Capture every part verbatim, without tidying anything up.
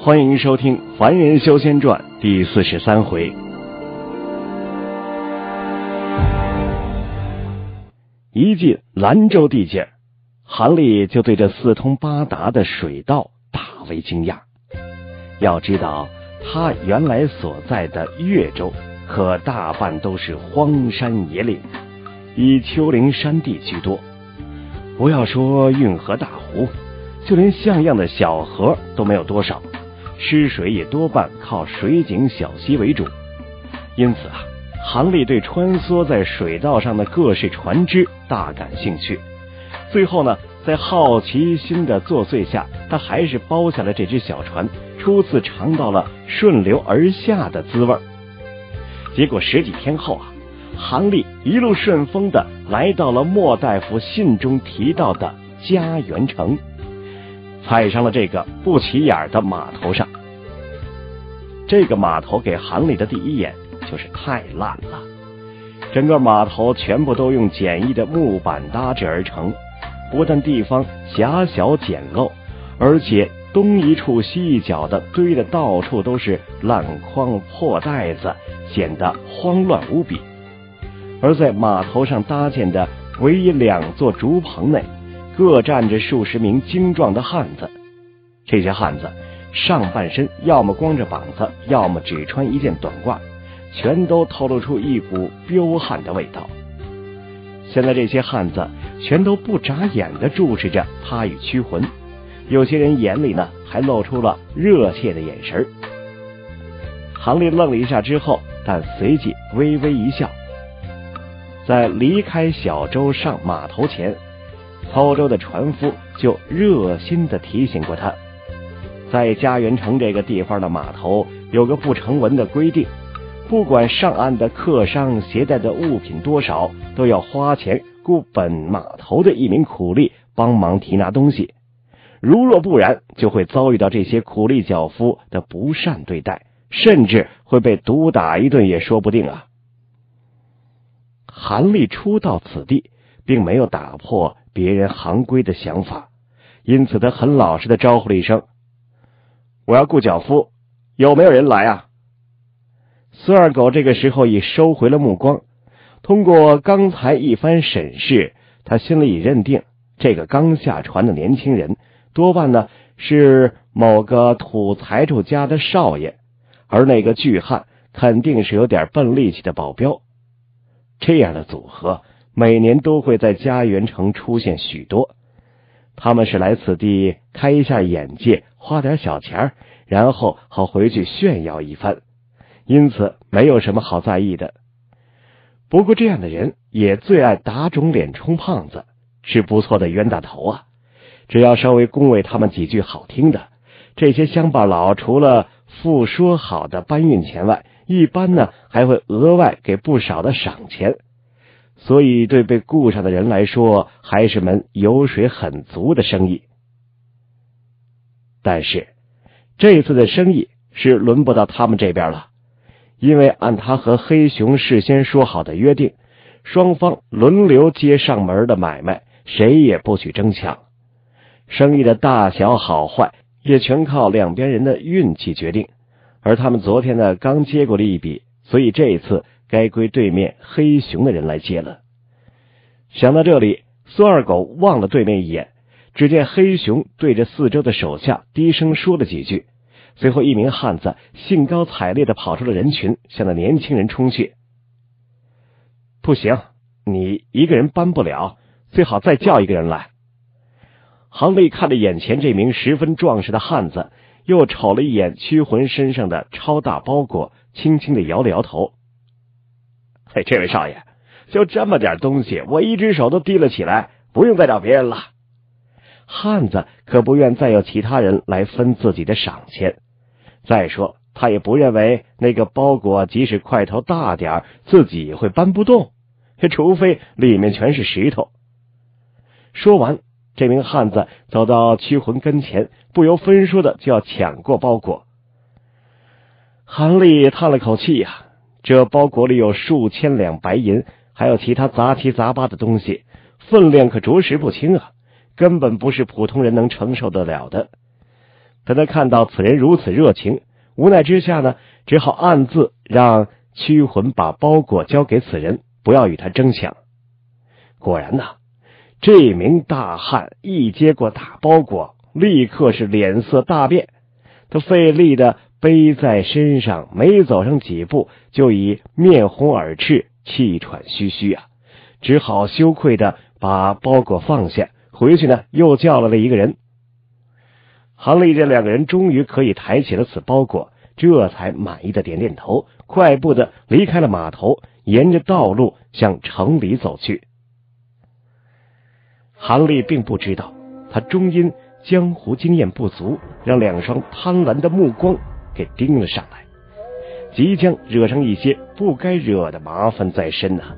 欢迎收听《凡人修仙传》第四十三回。一进兰州地界，韩立就对这四通八达的水道大为惊讶。要知道，他原来所在的越州可大半都是荒山野岭，以丘陵山地居多。不要说运河大湖，就连像样的小河都没有多少，吃水也多半靠水井小溪为主。因此啊，韩立对穿梭在水道上的各式船只大感兴趣。最后呢，在好奇心的作祟下，他还是包下了这只小船，初次尝到了顺流而下的滋味。结果十几天后啊，韩立一路顺风的来到了莫大夫信中提到的嘉园城，踩上了这个不起眼的码头上。这个码头给韩立的第一眼就是太烂了，整个码头全部都用简易的木板搭制而成，不但地方狭小简陋，而且东一处西一角的堆的到处都是烂筐破袋子，显得慌乱无比。而在码头上搭建的唯一两座竹棚内，各站着数十名精壮的汉子。这些汉子上半身要么光着膀子，要么只穿一件短褂，全都透露出一股彪悍的味道。现在这些汉子全都不眨眼地注视着他与驱魂，有些人眼里呢还露出了热切的眼神。韩立愣了一下之后，但随即微微一笑。在离开小舟上码头前，操舟的船夫就热心地提醒过他，在嘉园城这个地方的码头有个不成文的规定，不管上岸的客商携带的物品多少，都要花钱雇本码头的一名苦力帮忙提拿东西，如若不然，就会遭遇到这些苦力脚夫的不善对待，甚至会被毒打一顿也说不定啊。韩立初到此地，并没有打破别人行规的想法，因此他很老实的招呼了一声：“我要雇脚夫，有没有人来啊？”孙二狗这个时候已收回了目光，通过刚才一番审视，他心里已认定这个刚下船的年轻人多半呢是某个土财主家的少爷，而那个巨汉肯定是有点笨力气的保镖。这样的组合每年都会在嘉园城出现许多，他们是来此地开一下眼界，花点小钱，然后好回去炫耀一番，因此没有什么好在意的。不过这样的人也最爱打肿脸充胖子，是不错的冤大头啊。只要稍微恭维他们几句好听的，这些乡巴佬除了付说好的搬运钱外，一般呢还会额外给不少的赏钱，所以对被雇上的人来说，还是门油水很足的生意。但是这次的生意是轮不到他们这边了，因为按他和黑熊事先说好的约定，双方轮流接上门的买卖，谁也不许争抢。生意的大小好坏也全靠两边人的运气决定，而他们昨天呢刚接过了一笔，所以这一次该归对面黑熊的人来接了。想到这里，孙二狗望了对面一眼，只见黑熊对着四周的手下低声说了几句，随后一名汉子兴高采烈地跑出了人群，向那年轻人冲去。不行，你一个人搬不了，最好再叫一个人来。韩立看着眼前这名十分壮实的汉子，又瞅了一眼驱魂身上的超大包裹，轻轻地摇了摇头。嘿，这位少爷，就这么点东西，我一只手都提了起来，不用再找别人了。汉子可不愿再有其他人来分自己的赏钱，再说他也不认为那个包裹即使块头大点，自己也会搬不动，除非里面全是石头。说完，这名汉子走到驱魂跟前，不由分说的就要抢过包裹。韩立叹了口气呀、啊，这包裹里有数千两白银，还有其他杂七杂八的东西，分量可着实不轻啊，根本不是普通人能承受得了的。 但他看到此人如此热情，无奈之下呢，只好暗自让驱魂把包裹交给此人，不要与他争抢。果然呢，这名大汉一接过大包裹，立刻是脸色大变。他费力的背在身上，没走上几步，就已面红耳赤，气喘吁吁啊，只好羞愧的把包裹放下，回去呢又叫来了一个人。韩立这两个人终于可以抬起了此包裹，这才满意的点点头，快步的离开了码头，沿着道路向城里走去。韩立并不知道，他终因江湖经验不足，让两双贪婪的目光给盯了上来，即将惹上一些不该惹的麻烦在身啊。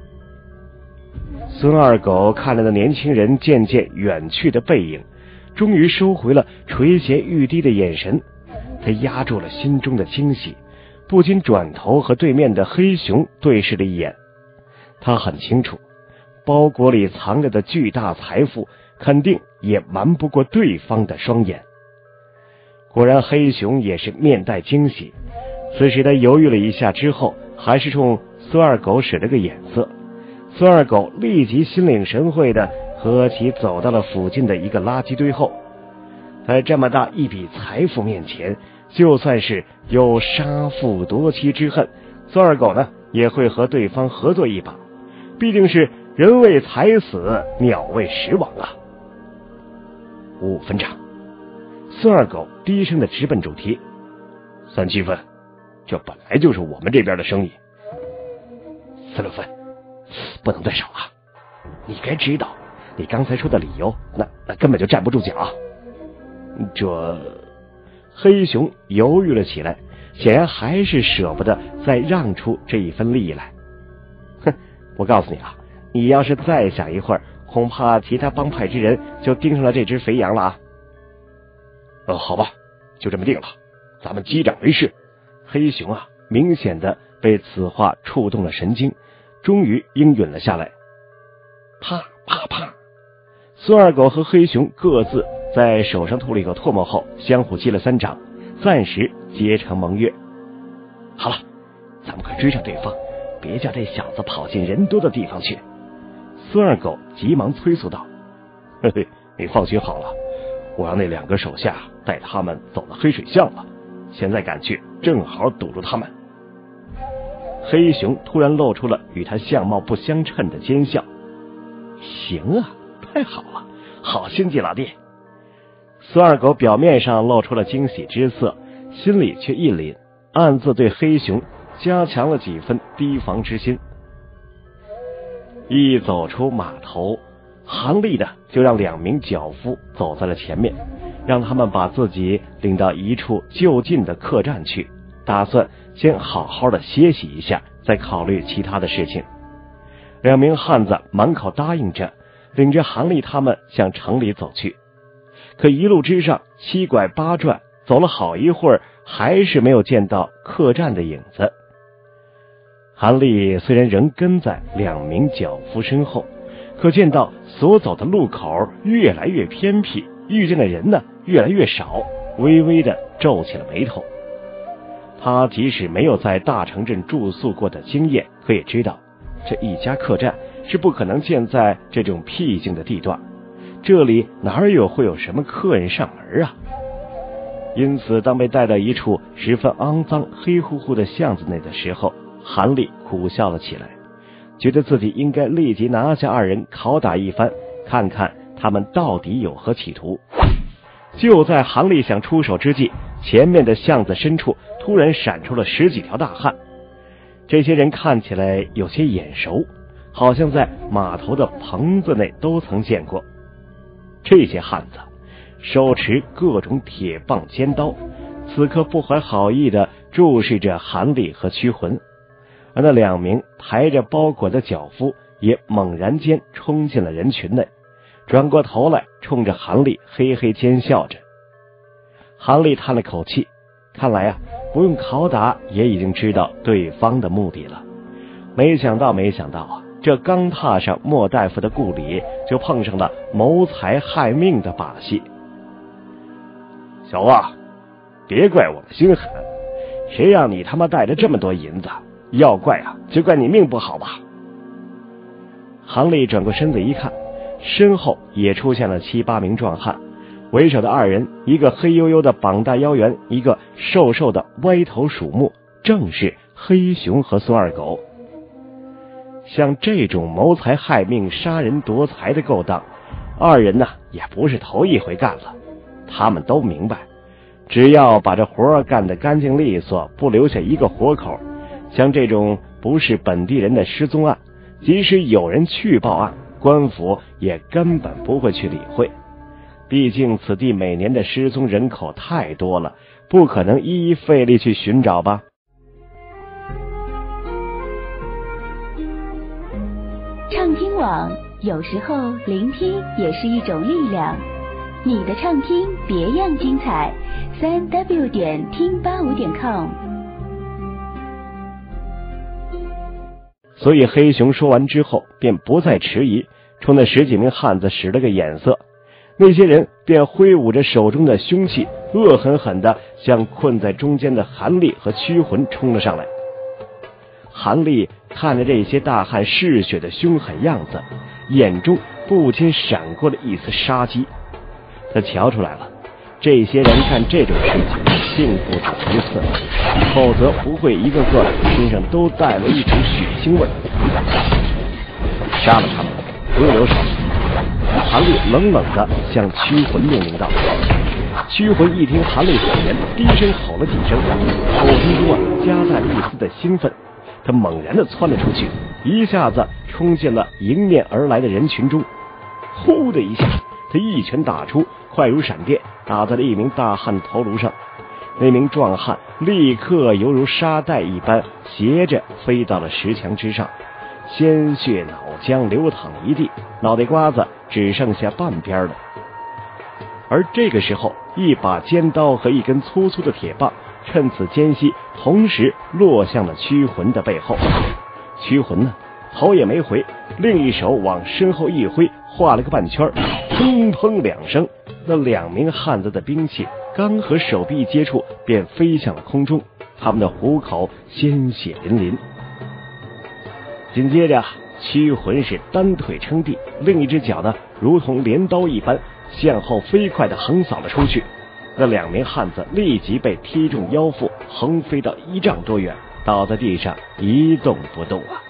孙二狗看着那年轻人渐渐远去的背影，终于收回了垂涎欲滴的眼神，他压住了心中的惊喜，不禁转头和对面的黑熊对视了一眼。他很清楚，包裹里藏着的巨大财富肯定也瞒不过对方的双眼。果然黑熊也是面带惊喜，此时他犹豫了一下之后，还是冲孙二狗使了个眼色。孙二狗立即心领神会的和其走到了附近的一个垃圾堆后。在这么大一笔财富面前，就算是有杀父夺妻之恨，孙二狗呢也会和对方合作一把，毕竟是人为财死，鸟为食亡啊。五分账。孙二狗低声的直奔主题。三七分，这本来就是我们这边的生意。四六分，不能再少了。你该知道，你刚才说的理由，那那根本就站不住脚。这黑熊犹豫了起来，显然还是舍不得再让出这一分利益来。哼，我告诉你啊，你要是再想一会儿，恐怕其他帮派之人就盯上了这只肥羊了啊。呃，好吧，就这么定了，咱们击掌为誓。黑熊啊，明显的被此话触动了神经，终于应允了下来。啪啪啪，孙二狗和黑熊各自在手上吐了一口唾沫后，相互击了三掌，暂时结成盟约。好了，咱们快追上对方，别叫这小子跑进人多的地方去。孙二狗急忙催促道：嘿嘿，你放心好了，我让那两个手下带他们走了黑水巷了，现在赶去正好堵住他们。黑熊突然露出了与他相貌不相称的奸笑。行啊，太好了，好心机老弟。孙二狗表面上露出了惊喜之色，心里却一凛，暗自对黑熊加强了几分提防之心。一走出码头，韩立的就让两名脚夫走在了前面，让他们把自己领到一处就近的客栈去，打算先好好的歇息一下，再考虑其他的事情。两名汉子满口答应着，领着韩立他们向城里走去。可一路之上七拐八转，走了好一会儿，还是没有见到客栈的影子。韩立虽然仍跟在两名脚夫身后，可见到所走的路口越来越偏僻，遇见的人呢越来越少，微微的皱起了眉头。他即使没有在大城镇住宿过的经验，可也知道这一家客栈是不可能建在这种僻静的地段，这里哪有会有什么客人上门啊？因此当被带到一处十分肮脏黑乎乎的巷子内的时候，韩立苦笑了起来，觉得自己应该立即拿下二人拷打一番，看看他们到底有何企图。就在韩立想出手之际，前面的巷子深处突然闪出了十几条大汉。这些人看起来有些眼熟，好像在码头的棚子内都曾见过。这些汉子手持各种铁棒尖刀，此刻不怀好意地注视着韩立和驱魂，而那两名抬着包裹的脚夫也猛然间冲进了人群内，转过头来冲着韩立嘿嘿奸笑着。韩立叹了口气，看来啊，不用拷打也已经知道对方的目的了。没想到没想到啊，这刚踏上莫大夫的故里，就碰上了谋财害命的把戏。 小子，别怪我们心狠，谁让你他妈带着这么多银子？要怪啊，就怪你命不好吧。韩立转过身子一看，身后也出现了七八名壮汉，为首的二人，一个黑黝黝的膀大腰圆，一个瘦瘦的歪头鼠目，正是黑熊和孙二狗。像这种谋财害命、杀人夺财的勾当，二人呢也不是头一回干了。他们都明白，只要把这活干得干净利索，不留下一个活口，像这种不是本地人的失踪案，即使有人去报案，官府也根本不会去理会。毕竟此地每年的失踪人口太多了，不可能一一费力去寻找吧。 畅听网，有时候聆听也是一种力量。你的畅听别样精彩，三 w 点听八五点 com。 所以黑熊说完之后，便不再迟疑，冲那十几名汉子使了个眼色。那些人便挥舞着手中的凶器，恶狠狠地向困在中间的韩立和驱魂冲了上来。韩立看着这些大汉嗜血的凶狠样子，眼中不禁闪过了一丝杀机。他瞧出来了，这些人干这种事情并不止一次，否则不会一个个身上都带了一股血腥味。杀了他们，不用留手。韩立冷冷地向驱魂命令道。驱魂一听韩立所言，低声吼了几声，口中中啊夹带了一丝的兴奋。他猛然地窜了出去，一下子冲进了迎面而来的人群中。呼的一下，他一拳打出，快如闪电，打在了一名大汉头颅上。那名壮汉立刻犹如沙袋一般斜着飞到了石墙之上，鲜血脑浆流淌一地，脑袋瓜子只剩下半边了。而这个时候，一把尖刀和一根粗粗的铁棒趁此间隙同时落向了驱魂的背后。驱魂呢，头也没回，另一手往身后一挥，画了个半圈，砰砰两声，那两名汉子的兵器刚和手臂接触，便飞向了空中，他们的虎口鲜血淋淋。紧接着，驱魂是单腿撑地，另一只脚呢如同镰刀一般向后飞快地横扫了出去。那两名汉子立即被踢中腰腹，横飞到一丈多远，倒在地上一动不动啊！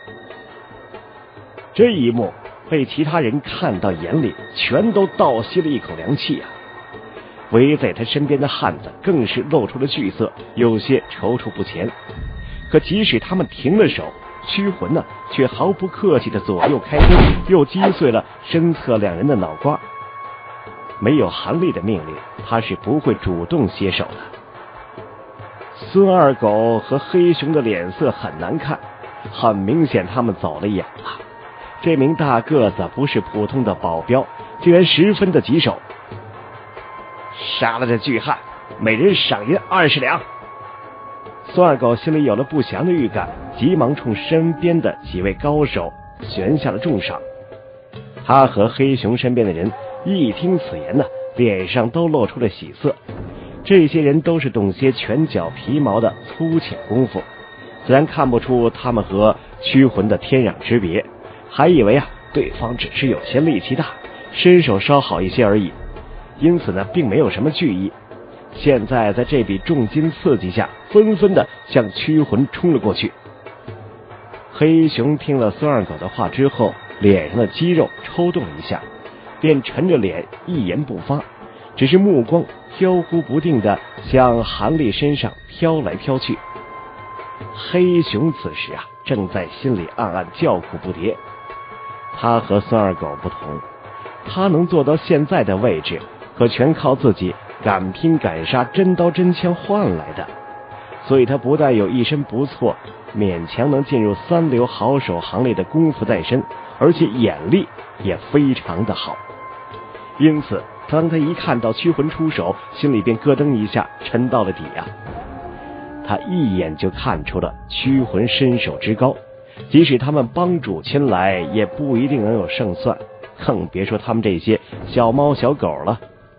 这一幕被其他人看到眼里，全都倒吸了一口凉气啊！围在他身边的汉子更是露出了惧色，有些踌躇不前。可即使他们停了手，驱魂呢，却毫不客气的左右开弓，又击碎了身侧两人的脑瓜。没有韩立的命令，他是不会主动歇手的。孙二狗和黑熊的脸色很难看，很明显他们走了眼了。这名大个子不是普通的保镖，竟然十分的棘手。杀了这巨汉，每人赏银二十两。孙二狗心里有了不祥的预感，急忙冲身边的几位高手悬下了重赏。他和黑熊身边的人一听此言呢，脸上都露出了喜色。这些人都是懂些拳脚皮毛的粗浅功夫，自然看不出他们和驱魂的天壤之别，还以为啊对方只是有些力气大，身手稍好一些而已，因此呢并没有什么惧意。现在在这笔重金刺激下，纷纷的向驱魂冲了过去。黑熊听了孙二狗的话之后，脸上的肌肉抽动一下，便沉着脸一言不发，只是目光飘忽不定的向韩立身上飘来飘去。黑熊此时啊正在心里暗暗叫苦不迭。他和孙二狗不同，他能做到现在的位置，可全靠自己敢拼敢杀，真刀真枪换来的。所以他不但有一身不错，勉强能进入三流好手行列的功夫在身，而且眼力也非常的好。因此当他一看到驱魂出手，心里便咯噔一下，沉到了底啊。他一眼就看出了驱魂身手之高，即使他们帮主亲来，也不一定能有胜算，更别说他们这些小猫小狗了。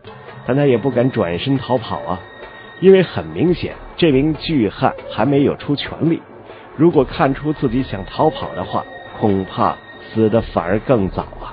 但他也不敢转身逃跑啊，因为很明显这名巨汉还没有出全力，如果看出自己想逃跑的话，恐怕死得反而更早啊。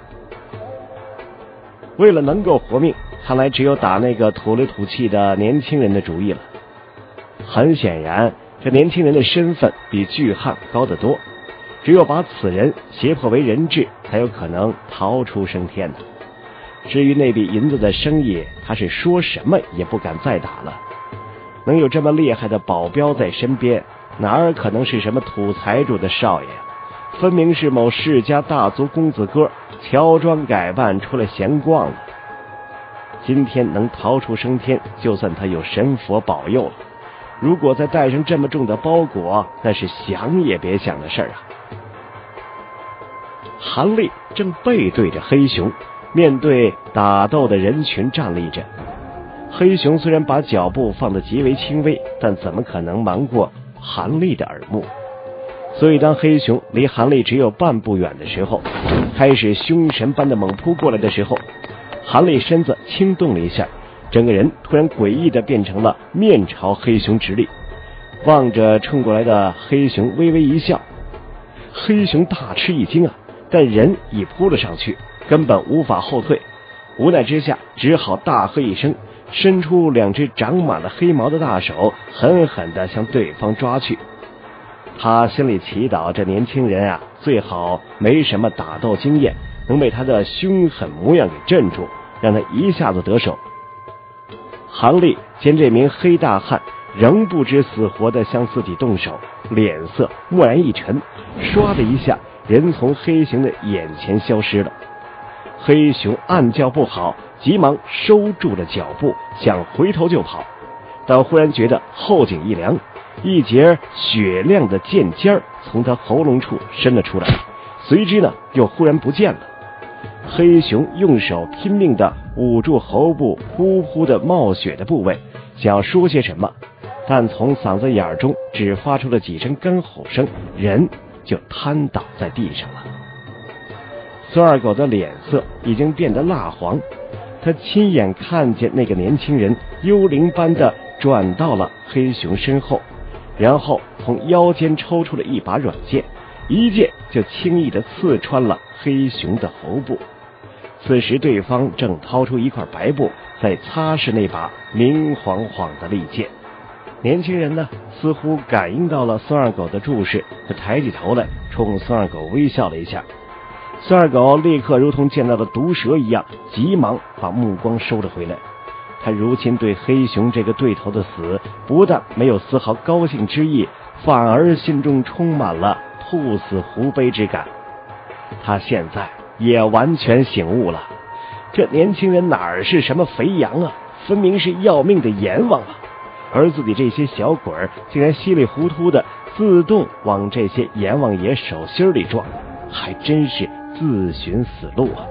为了能够活命，看来只有打那个土里土气的年轻人的主意了。很显然，这年轻人的身份比巨汉高得多，只有把此人胁迫为人质，才有可能逃出升天的。至于那笔银子的生意，他是说什么也不敢再打了。能有这么厉害的保镖在身边，哪儿可能是什么土财主的少爷，分明是某世家大族公子哥乔装改扮出来闲逛了。今天能逃出升天，就算他有神佛保佑了，如果再带上这么重的包裹，那是想也别想的事儿啊。韩立正背对着黑熊，面对打斗的人群站立着。黑熊虽然把脚步放得极为轻微，但怎么可能瞒过韩立的耳目？所以当黑熊离韩立只有半步远的时候，开始凶神般的猛扑过来的时候，韩立身子轻动了一下，整个人突然诡异的变成了面朝黑熊直立，望着冲过来的黑熊微微一笑。黑熊大吃一惊啊，但人已扑了上去，根本无法后退，无奈之下只好大喝一声，伸出两只长满了黑毛的大手，狠狠地向对方抓去。他心里祈祷这年轻人啊，最好没什么打斗经验，能被他的凶狠模样给镇住，让他一下子得手。韩立见这名黑大汉仍不知死活地向自己动手，脸色蓦然一沉，唰的一下，人从黑熊的眼前消失了。黑熊暗叫不好，急忙收住了脚步，想回头就跑，但忽然觉得后颈一凉，一截雪亮的剑尖从他喉咙处伸了出来，随之呢又忽然不见了。黑熊用手拼命地捂住喉部呼呼的冒血的部位，想要说些什么，但从嗓子眼中只发出了几声干吼声，人就瘫倒在地上了。孙二狗的脸色已经变得蜡黄，他亲眼看见那个年轻人幽灵般的转到了黑熊身后，然后从腰间抽出了一把软剑，一剑就轻易地刺穿了黑熊的喉部。此时对方正掏出一块白布，在擦拭那把明晃晃的利剑。年轻人呢，似乎感应到了孙二狗的注视，他抬起头来，冲孙二狗微笑了一下。孙二狗立刻如同见到了毒蛇一样，急忙把目光收了回来。他如今对黑熊这个对头的死，不但没有丝毫高兴之意，反而心中充满了兔死狐悲之感。他现在也完全醒悟了，这年轻人哪儿是什么肥羊啊，分明是要命的阎王啊！而自己这些小鬼儿竟然稀里糊涂的自动往这些阎王爷手心里撞，还真是自寻死路啊！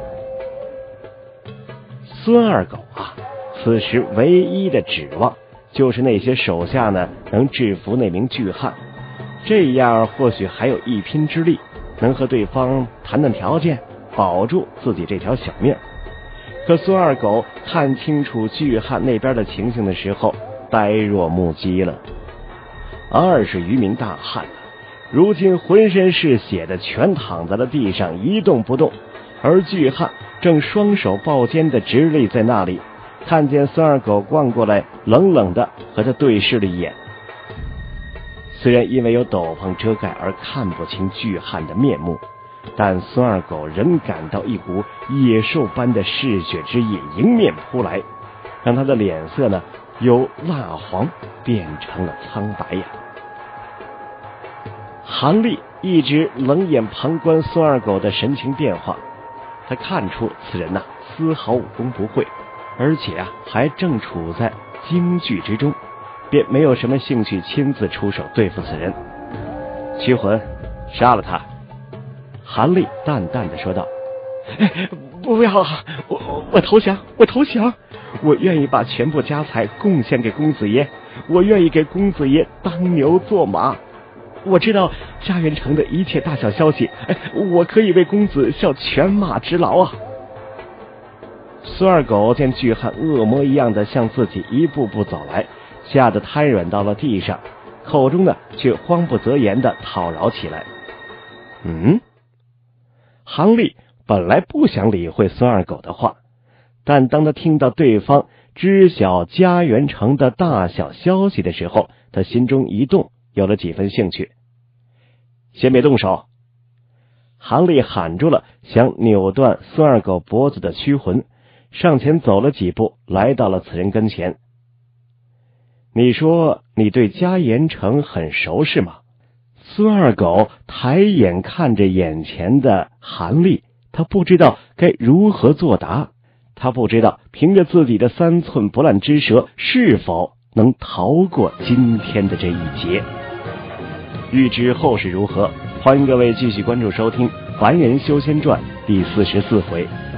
孙二狗啊，此时唯一的指望就是那些手下呢能制服那名巨汉，这样或许还有一拼之力，能和对方谈谈条件，保住自己这条小命。可孙二狗看清楚巨汉那边的情形的时候，呆若木鸡了。二十余名大汉如今浑身是血的全躺在了地上一动不动，而巨汉正双手抱肩的直立在那里，看见孙二狗逛过来，冷冷的和他对视了一眼。虽然因为有斗篷遮盖而看不清巨汉的面目，但孙二狗仍感到一股野兽般的嗜血之意迎面扑来，让他的脸色呢由蜡黄变成了苍白呀。韩立一直冷眼旁观孙二狗的神情变化，他看出此人呐、啊、丝毫武功不会，而且啊还正处在惊惧之中，便没有什么兴趣亲自出手对付此人。驱魂，杀了他。韩立淡淡的说道。不要，我我投降，我投降，我愿意把全部家财贡献给公子爷，我愿意给公子爷当牛做马。我知道家园城的一切大小消息，我可以为公子效犬马之劳啊！ 孙二狗见巨汉恶魔一样的向自己一步步走来，吓得瘫软到了地上，口中呢却慌不择言的讨饶起来。嗯，韩立本来不想理会孙二狗的话，但当他听到对方知晓家园城的大小消息的时候，他心中一动，有了几分兴趣。先别动手！韩立喊住了想扭断孙二狗脖子的驱魂，上前走了几步，来到了此人跟前。你说你对嘉盐城很熟是吗？孙二狗抬眼看着眼前的韩立，他不知道该如何作答，他不知道凭着自己的三寸不烂之舌是否能逃过今天的这一劫。欲知后事如何，欢迎各位继续关注收听《凡人修仙传》第四十四回